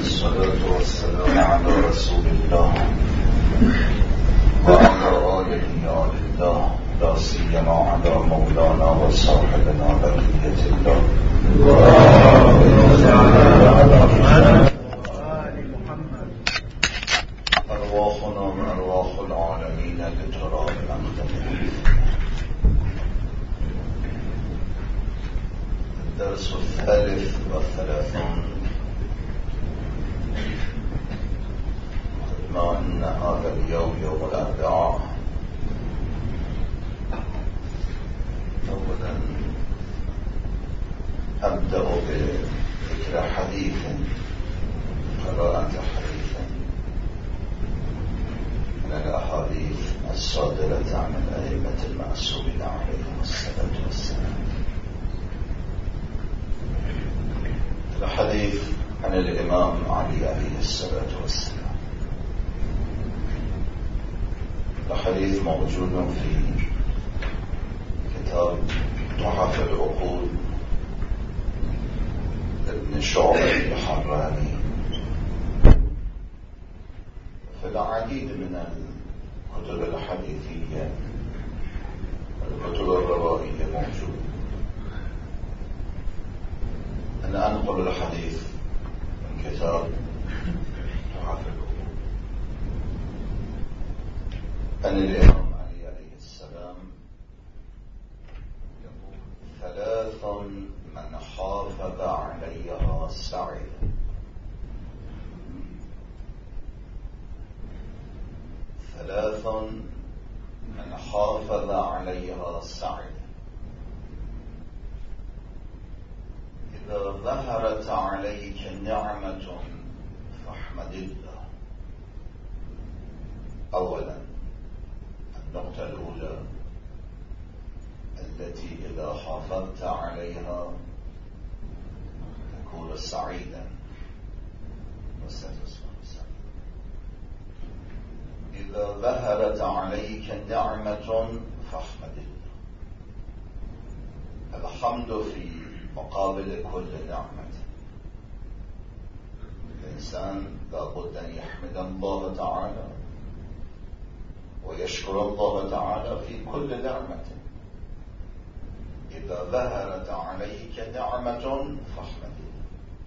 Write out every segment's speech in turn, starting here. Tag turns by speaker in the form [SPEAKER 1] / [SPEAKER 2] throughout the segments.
[SPEAKER 1] والصلاة والسلام على رسول الله وعلى آله آل الله، لا سيما على مولانا وصاحبنا بقية الله. أرواحنا أرواح العالمين لتراب أقدمه. الدرس الثالث والثلاثون. قلنا أن هذا اليوم يوم الأربعاء. أولا أبدأ بذكر حديث، قراءة حديث من الأحاديث الصادرة عن الأئمة المعصومين عليهم الصلاة والسلام. الحديث عن الإمام علي عليه الصلاة والسلام. الحديث موجود في كتاب تحف العقول ابن شعبة الحراني، في العديد من الكتب الحديثية الكتب الروائية موجود. أنا أنقل الحديث من كتاب تحف العقول أن الإمام علي عليه السلام يقول: ثلاث من حافظ عليها سعد. ثلاث من حافظ عليها سعد. إذا ظهرت عليك نعمة فاحمد الله. أولا النقطة الأولى التي إذا حافظت عليها تكون سعيدا وستسمع سعيدا. إذا ظهرت عليك نعمة فاحمد الله. الحمد في مقابل كل نعمة. الإنسان لابد أن يحمد الله تعالى ويشكر الله تعالى في كل نعمة. إذا ظهرت عليك نعمة فاحمد الله.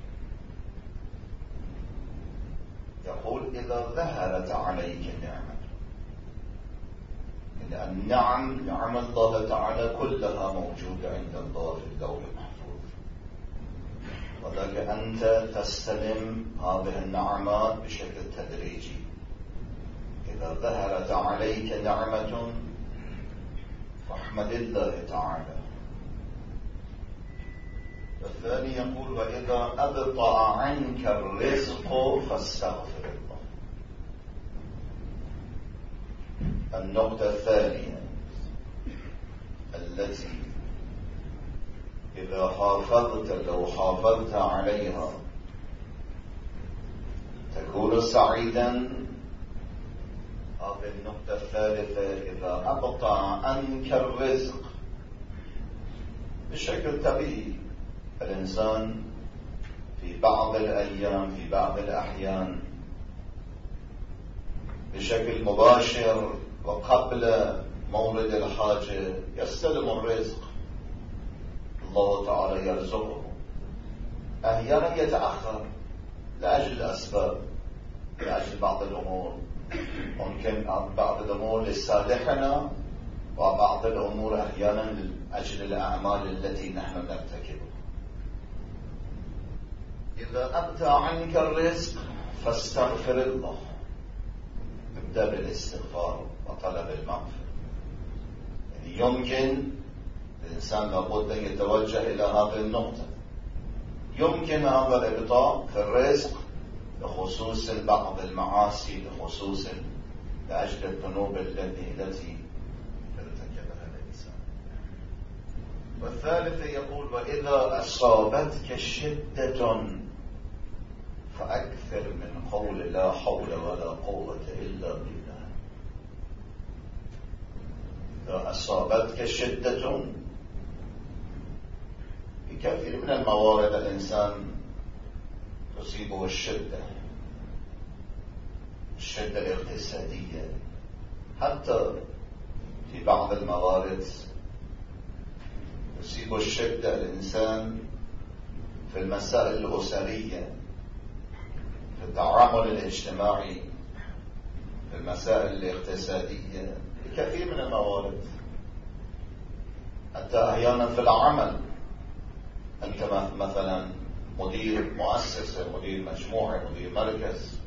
[SPEAKER 1] يقول إذا ظهرت عليك نعمة، إن النعم نعم الله تعالى كلها موجودة عند الله في اللوح المحفوظ، ولكن أنت تستلم هذه النعمات بشكل تدريجي. إذا ظهرت عليك نعمة فاحمد الله تعالى. الثاني يقول: وإذا أبطأ عنك الرزق فاستغفر الله. النقطة الثانية التي إذا لو حافظت عليها تكون سعيدا. هذه النقطة الثالثة: إذا أبطأ عنك الرزق. بشكل طبيعي الإنسان في بعض الأيام في بعض الأحيان بشكل مباشر وقبل مورد الحاجة يستلم الرزق، الله تعالى يرزقه. أحيانا يتأخر لأجل الأسباب، لأجل بعض الأمور. ممكن بعض الأمور لصالحنا وبعض الأمور أحيانا لأجل الأعمال التي نحن نرتكبها. إذا أبطأ عنك الرزق فاستغفر الله. ابدأ بالاستغفار وطلب المغفرة. يعني يمكن الإنسان لابد أن يتوجه إلى هذه النقطة. يمكن هذا الإبطاء في الرزق لخصوص بعض المعاصي، لخصوص لأجل الذنوب التي ارتكبها الإنسان. والثالث يقول: وإذا أصابتك شدة فأكثر من قول لا حول ولا قوة إلا بالله. إذا أصابتك شدة، في كثير من الموارد الإنسان تصيبه الشدة الاقتصادية، حتى في بعض الموارد تصيب الشدة الإنسان في المسائل الأسرية، في التعامل الاجتماعي، في المسائل الاقتصادية، في كثير من الموارد. حتى أحيانا في العمل، أنت مثلا مدير مؤسسة، مدير مجموعة، مدير مركز،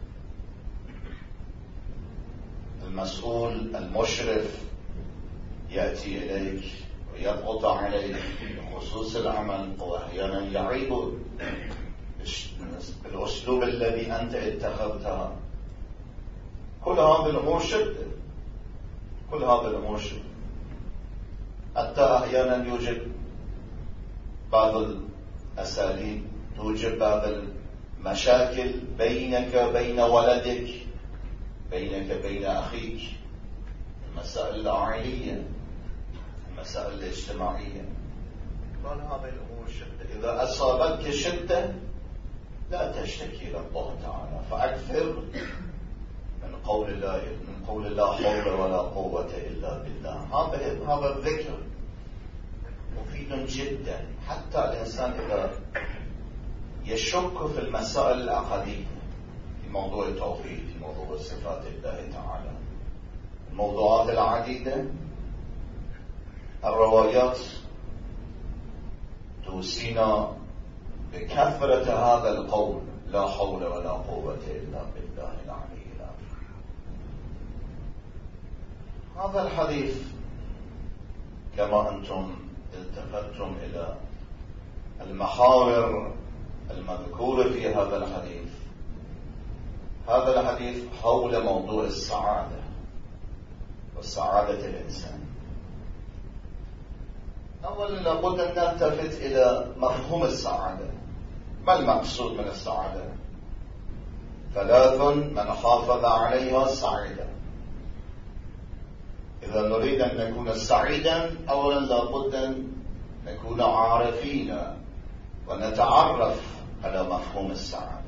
[SPEAKER 1] المسؤول المشرف يأتي إليك ويضغط عليك بخصوص العمل، وأحيانا يعيب الأسلوب الذي أنت اتخذته. كل هذه الأمور شدة، كل هذه الأمور شدة. حتى أحيانا يوجد بعض الأساليب توجد بعض المشاكل بينك وبين ولدك، بينك وبين أخيك، المسائل العائلية، المسائل الاجتماعية. كل هذه الأمور شدة. إذا أصابتك شدة لا تشتكي الله تعالى، فأكثر من قول لا حول ولا قوة إلا بالله. هذا الذكر مفيد جدا، حتى الإنسان إذا يشك في المسائل العقدية، في موضوع التوحيد، في موضوع صفات الله تعالى، الموضوعات العديدة، الروايات توصينا بكثرة هذا القول لا حول ولا قوة إلا بالله العلي العظيم. هذا الحديث كما أنتم التفتتم إلى المحاور المذكورة في هذا الحديث، هذا الحديث حول موضوع السعادة وسعادة الإنسان. أولا لابد أن نلتفت إلى مفهوم السعادة. ما المقصود من السعادة؟ 3 من حافظ عليها سعيدا. إذا نريد أن نكون سعيدا، أولا لابد أن نكون عارفين ونتعرف على مفهوم السعادة.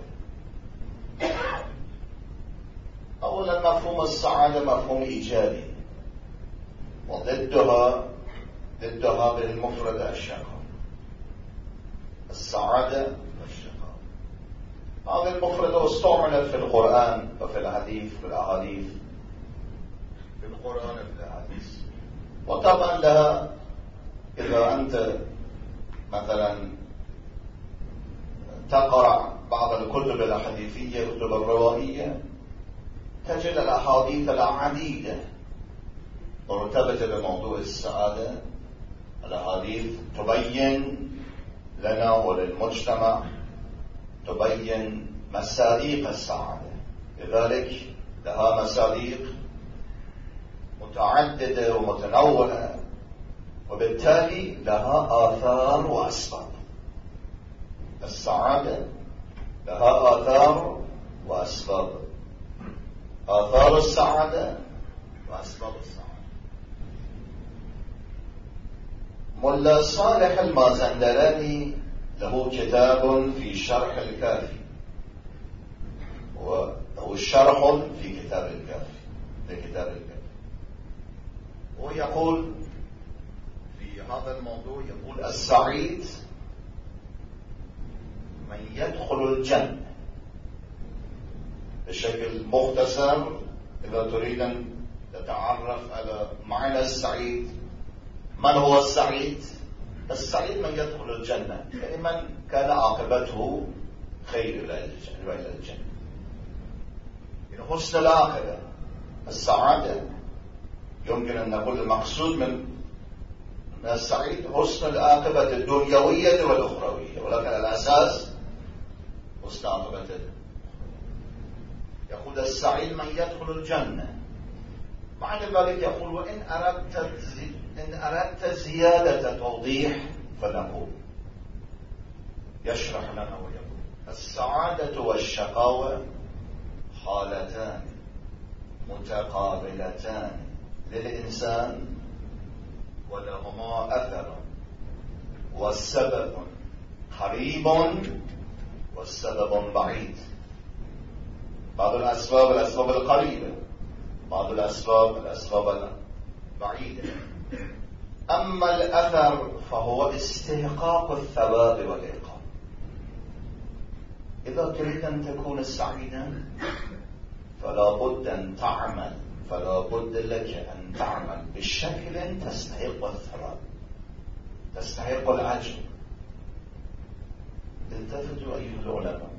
[SPEAKER 1] أولا مفهوم السعادة مفهوم إيجابي، وضدها هذه المفردة الشقاء. السعادة والشقاء، هذه المفردة استعملت في القرآن وفي الحديث، في الأحاديث، في القرآن وفي الحديث. وطبعا لها، إذا أنت مثلا تقرأ بعض الكتب الحديثية، الكتب الروائية، تجد الأحاديث العديدة مرتبطة بموضوع السعادة. الأحاديث تبين لنا وللمجتمع، تبين مصادق السعادة. لذلك لها مصادق متعددة ومتنوعة، وبالتالي لها آثار وأسباب. السعادة لها آثار وأسباب. آثار السعادة وأسباب السعادة. ملا صالح المازندراني له كتاب في شرح الكافي، وهو شرح في كتاب الكافي، لكتاب الكافي. ويقول في هذا الموضوع، يقول السعيد من يدخل الجنة. بشكل مختصر، إذا تريد أن تتعرف على معنى السعيد، من هو السعيد؟ السعيد من يدخل الجنة، يعني من كان عاقبته خير إلى الجنة، يعني حسن العاقبة. السعادة يمكن أن نقول المقصود من السعيد حسن العاقبة الدنيوية والأخروية، ولكن الأساس حسن عاقبة. يقول السعيد من يدخل الجنة. معنى ذلك يقول وإن أردت زيادة توضيح فنقول، يشرح لنا ويقول السعادة والشقاوة حالتان متقابلتان للإنسان، ولهما أثر والسبب قريب والسبب بعيد. بعض الأسباب القريبة، بعض الأسباب البعيدة. أما الأثر فهو استحقاق الثواب والعقاب. إذا تريد أن تكون سعيدا فلا بد أن تعمل، فلا بد لك أن تعمل بشكل تستحق الثواب، تستحق الأجر. التفتوا أيها العلماء،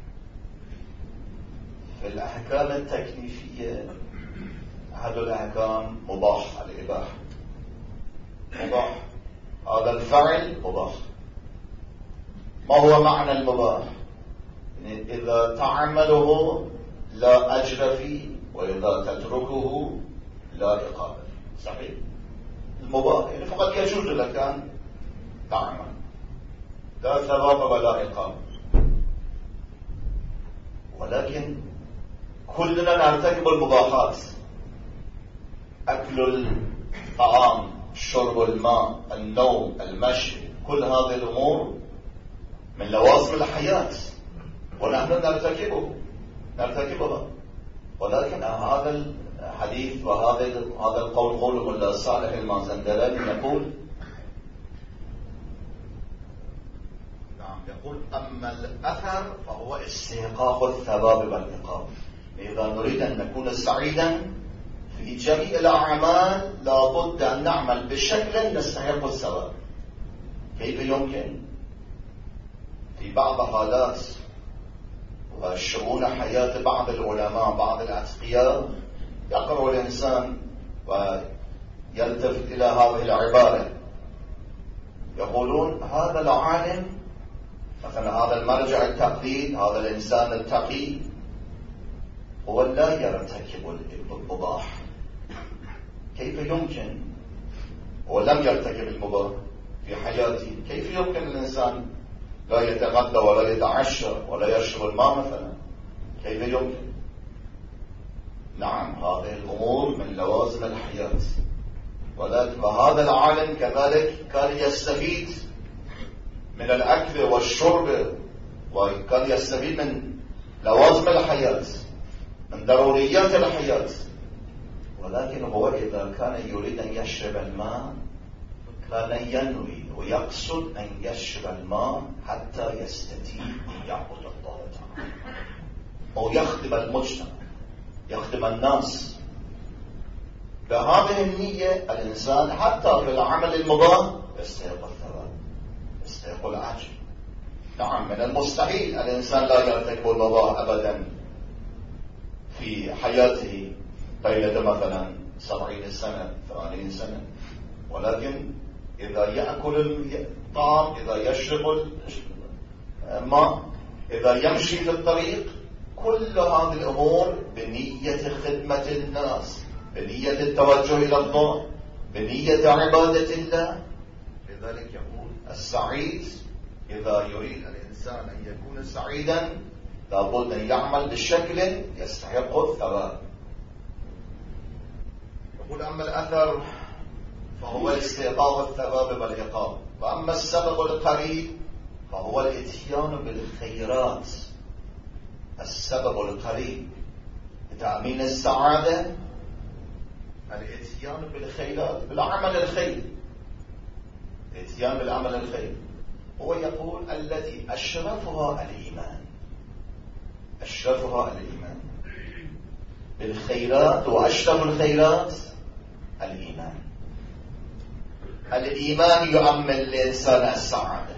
[SPEAKER 1] في الأحكام التكليفية أحد الأحكام مباح، الإباحة مباح، هذا الفعل مباح. ما هو معنى المباح؟ يعني إذا تعمله لا أجر فيه، وإذا تتركه لا عقاب. صحيح، المباح يعني فقط يجوز لك أن تعمل، لا ثواب ولا عقاب. ولكن كلنا نرتكب المباحات، أكل الطعام، شرب الماء، النوم، المشي، كل هذه الأمور من لوازم الحياة ونحن نرتكبها. ولكن هذا الحديث وهذا القول قول ملا صالح المازندراني يقول أما الأثر فهو استحقاق الثواب والعقاب. إذا نريد أن نكون سعيدا في جميع الأعمال لابد أن نعمل بشكل نستحق الثواب. كيف يمكن؟ في بعض حالات وشؤون حياة بعض العلماء، بعض الأتقياء، يقرأ الإنسان ويلتفت إلى هذه العبارة، يقولون هذا العالم مثلا، هذا المرجع التقليد، هذا الإنسان التقي هو لا يرتكب المباح. كيف يمكن؟ هو لم يرتكب المباح في حياته، كيف يمكن الإنسان لا يتغدى ولا يتعشى ولا يشرب الماء مثلا؟ كيف يمكن؟ نعم، هذه الأمور من لوازم الحياة. ولكن هذا العالم كذلك كان يستفيد من الأكل والشرب، وكان يستفيد من لوازم الحياة، من ضروريات الحياة. ولكن هو إذا كان يريد أن يشرب الماء كان ينوي ويقصد أن يشرب الماء حتى يستطيع أن يعبد الله تعالى أو يخدم المجتمع، يخدم الناس. بهذه النية الإنسان حتى في العمل المباح يستحق الثواب، يستحق الأجر. نعم، من المستحيل الإنسان لا يرتكب المباح أبدا في حياته طيلة مثلا 70 سنة 80 سنة. ولكن إذا يأكل الطعام، إذا يشرب الماء، إذا يمشي في الطريق، كل هذه الأمور بنية خدمة الناس، بنية التوجه إلى الله، بنية عبادة الله. لذلك يقول السعيد إذا يريد الإنسان أن يكون سعيدا لابد أن يعمل بشكل يستحق الثواب. يقول أما الأثر فهو استحقاق الثواب والعقاب، وأما السبب القريب فهو الاتيان بالخيرات. السبب القريب لتأمين السعادة الاتيان بالخيرات، بالعمل الخير، الاتيان بالعمل الخير. هو يقول التي أشرفها الإيمان، أشرفها الإيمان بالخيرات، وأشرف الخيرات الإيمان. الإيمان يؤمن الإنسان السعادة،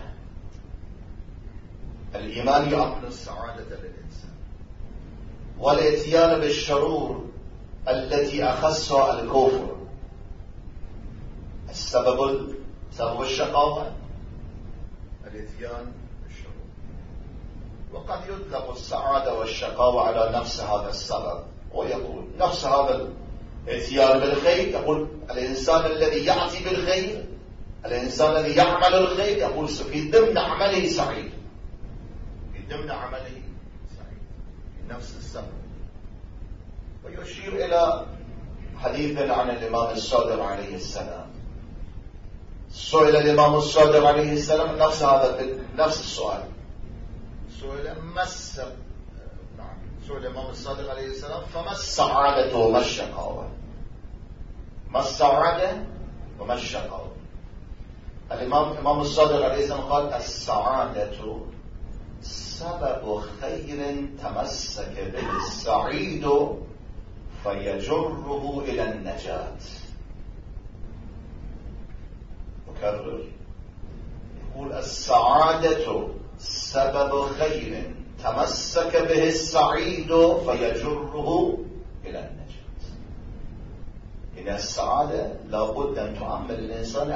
[SPEAKER 1] الإيمان يؤمن السعادة للإنسان. والاتيان بالشرور التي أخصها الكفر، سبب الشقاوة الاتيان بالشرور. وقد يطلق السعادة والشقاوة على نفس هذا السبب، ويقول نفس هذا الاتيان بالخير. يقول الإنسان الذي يأتي بالخير، الإنسان الذي يعمل الخير، يقول في ضمن عمله سعيد، في ضمن عمله سعيد، نفس السبب. ويشير إلى حديث عن الإمام الصادق عليه السلام. سئل الإمام الصادق عليه السلام نفس السؤال، سئل سئل الإمام الصادق عليه السلام فما السعادة وما الشقاوة؟ ما السعادة وما الشقاوة؟ الإمام الصادق عليه السلام قال السعادة سبب خير تمسك به السعيد فيجره إلى النجاة. مكرر، يقول السعادة سبب خير تمسك به السعيد فيجره إلى النجاة. إن السعادة لابد أن تعمل الإنسان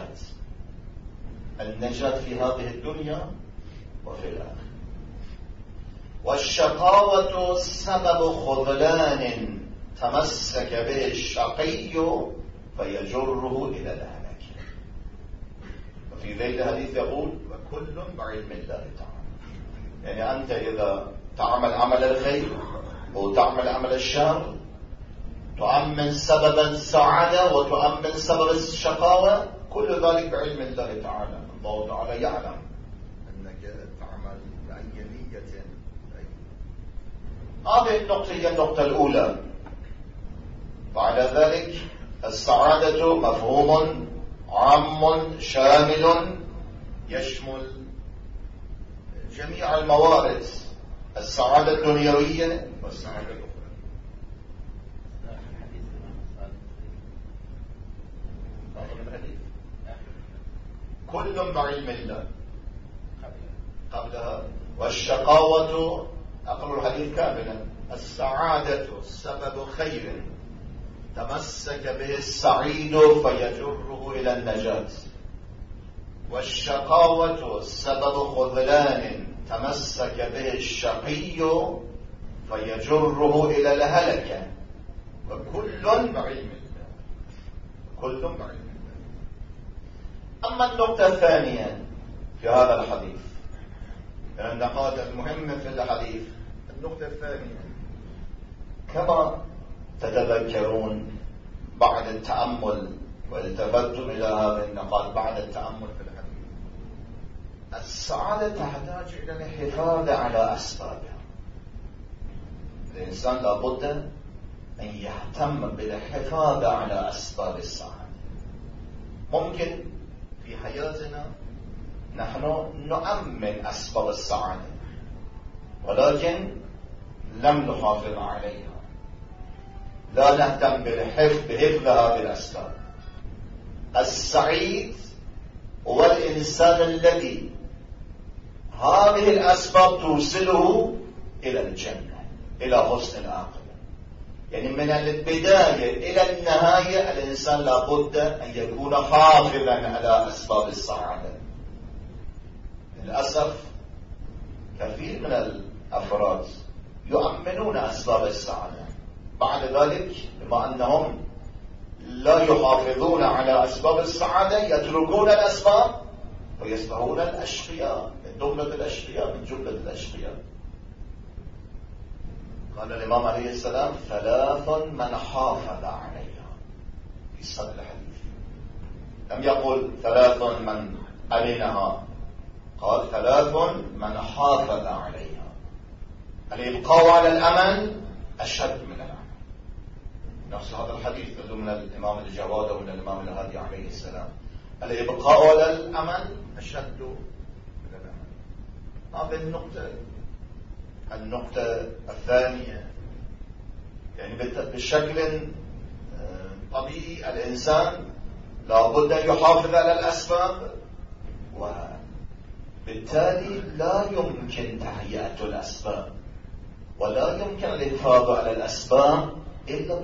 [SPEAKER 1] النجاة في هذه الدنيا وفي الآخرة. والشقاوة سبب خذلان تمسك به الشقي فيجره إلى الهلاك. وفي ذيل الحديث يقول وكل بعلم الله تعالى. يعني أنت إذا تعمل عمل الخير وتعمل عمل الشر تؤمن سبب السعادة وتؤمن سبب الشقاوة، كل ذلك بعلم الله تعالى. الله تعالى يعلم أنك تعمل بأي نية. هذه النقطة هي النقطة الأولى. بعد ذلك السعادة مفهوم عام شامل يشمل جميع الموارد، السعادة الدنيوية والسعادة الأخرى. كل بعلم الله قبلها. والشقاوة أقل الحديث كاملا. السعادة سبب خير تمسك به السعيد فيجره إلى النجاة. والشقاوة سبب خذلان تمسك به الشقي فيجره إلى الهلكة. وكل بعلم الله. كل بعلم الله. أما النقطة الثانية في هذا الحديث، النقاط المهمة في الحديث، النقطة الثانية كما تتذكرون بعد التأمل والتفتم إلى هذه النقاط بعد التأمل في الحديث، السعادة تحتاج إلى الحفاظ على أسبابها. الإنسان لابد أن يهتم بالحفاظ على أسباب السعادة. ممكن في حياتنا نحن نؤمن أسباب السعادة ولكن لم نحافظ عليها، لا نهتم بحفظ هذه الأسباب. السعيد هو الإنسان الذي هذه الأسباب توصله إلى الجنة، إلى حسن العاقبة. يعني من البداية إلى النهاية الإنسان لابد أن يكون حافظا على أسباب السعادة. للأسف كثير من الأفراد يؤمنون أسباب السعادة، بعد ذلك بما أنهم لا يحافظون على أسباب السعادة يتركون الأسباب ويصبحون الأشقياء، من جملة الأشقياء. قال الإمام عليه السلام ثلاث من حافظ عليها في صدر الحديث. لم يقل ثلاث من أمنها، قال ثلاث من حافظ عليها. الإبقاء على الأمن أشد من العمل. نفس هذا الحديث من الإمام الجواد ومن الإمام الهادي عليه السلام. الإبقاء على الأمن أشد من العمل. هذه النقطة الثانية. يعني بشكل طبيعي الإنسان لابد أن يحافظ على الأسباب، وبالتالي لا يمكن تهيئة الأسباب ولا يمكن الحفاظ على الأسباب إلا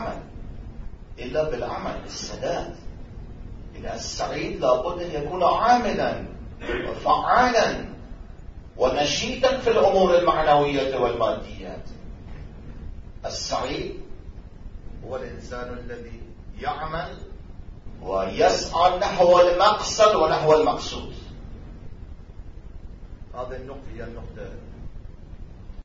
[SPEAKER 1] بالعمل السداد. إن السعيد لابد أن يكون عاملا وفعالا ونشيطا في الأمور المعنوية والماديات. السعيد هو الإنسان الذي يعمل ويسعى نحو المقصد ونحو المقصود. هذه النقطة هي النقطة